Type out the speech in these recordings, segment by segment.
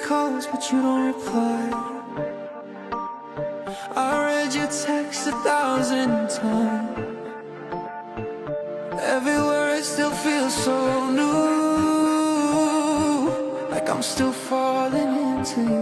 calls, but you don't reply. I read your text 1,000 times. Every word still feels so new, like I'm still falling into you.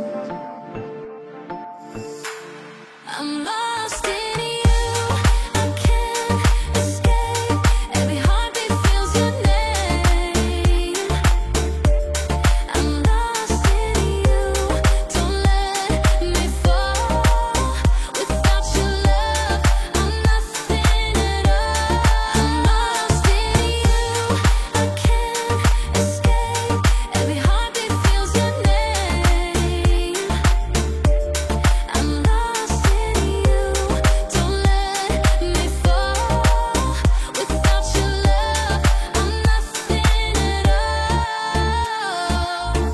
I'm lost in you, I can't escape. Every heartbeat feels your name. I'm lost in you, don't let me fall. Without your love, I'm nothing at all. I'm lost in you, I can't escape. Every heartbeat feels your name. I'm lost in you, don't let me fall. Without your love, I'm nothing at all.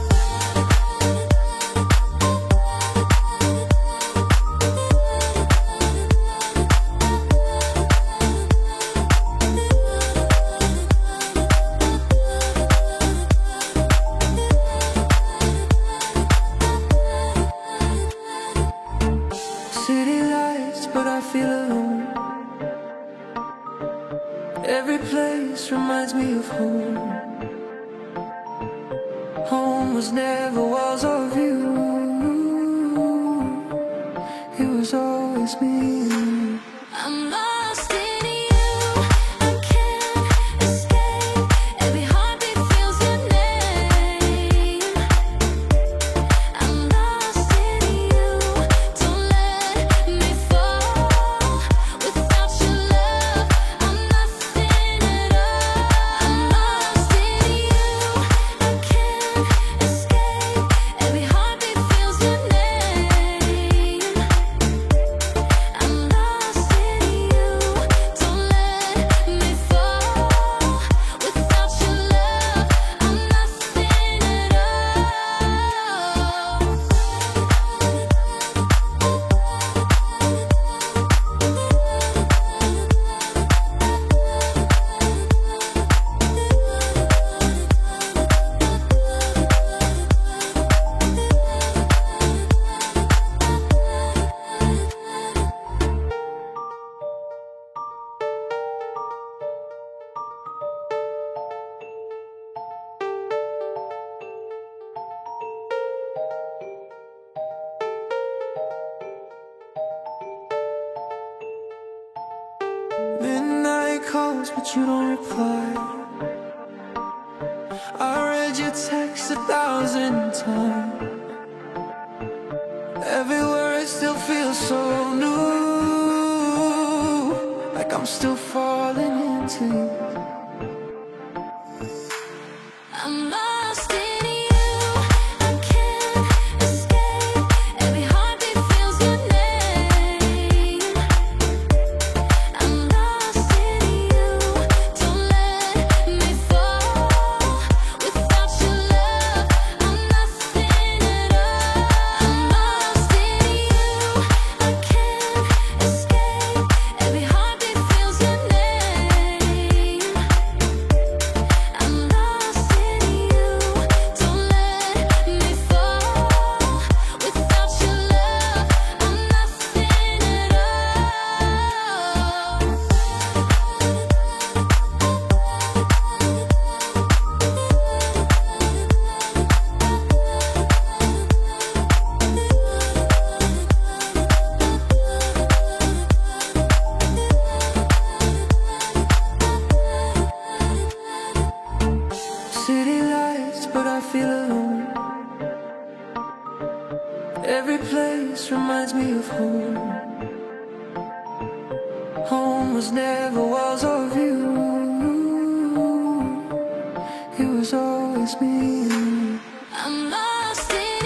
City lights, but I feel alone. Every place reminds me of home. Home was never walls of you. It was always me. I'm lost in you, I can't escape. Every heartbeat feels your name. I'm lost in you, don't let me fall. Without your love, I'm nothing at all. I'm lost in you, I can't escape. Every heartbeat feels your name. I'm lost in you, don't let me fall. Without your love, I'm nothing at all. Midnight calls, but you don't reply. I read your text 1,000 times. Every word still feels so new, like I'm still falling into you. I'm lost in you, I can't escape. Every heartbeat feels your name. I'm lost in you, don't let me fall. Without your love, I'm nothing at all. I'm lost in you, I can't escape. Every heartbeat feels your name. I'm lost in you, don't let me fall. Without your love, I'm nothing at all. City lights, but I feel alone. Every place reminds me of home. Home was never walls of you. It was always me. I'm lost in